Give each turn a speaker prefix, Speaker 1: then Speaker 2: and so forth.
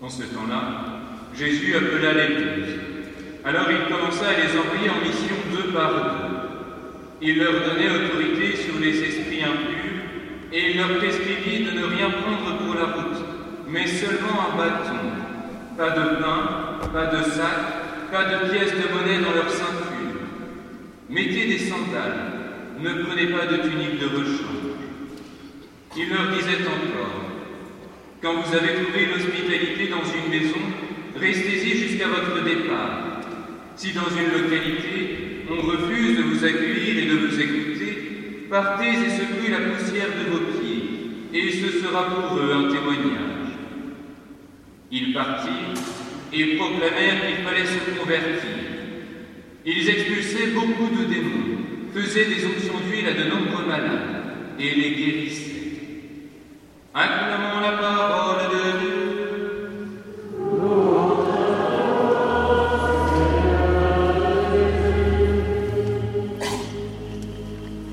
Speaker 1: En ce temps-là, Jésus appela les 12. Alors il commença à les envoyer en mission 2 par 2. Il leur donnait autorité sur les esprits impurs et il leur prescrivit de ne rien prendre pour la route, mais seulement un bâton. Pas de pain, pas de sac, pas de pièces de monnaie dans leur ceinture. Mettez des sandales, ne prenez pas de tunique de rechange. Il leur disait encore: quand vous avez trouvé l'hospitalité dans une maison, restez-y jusqu'à votre départ. Si dans une localité, on refuse de vous accueillir et de vous écouter, partez et secouez la poussière de vos pieds, et ce sera pour eux un témoignage. Ils partirent et proclamèrent qu'il fallait se convertir. Ils expulsaient beaucoup de démons, faisaient des onctions d'huile à de nombreux malades, et les guérissaient.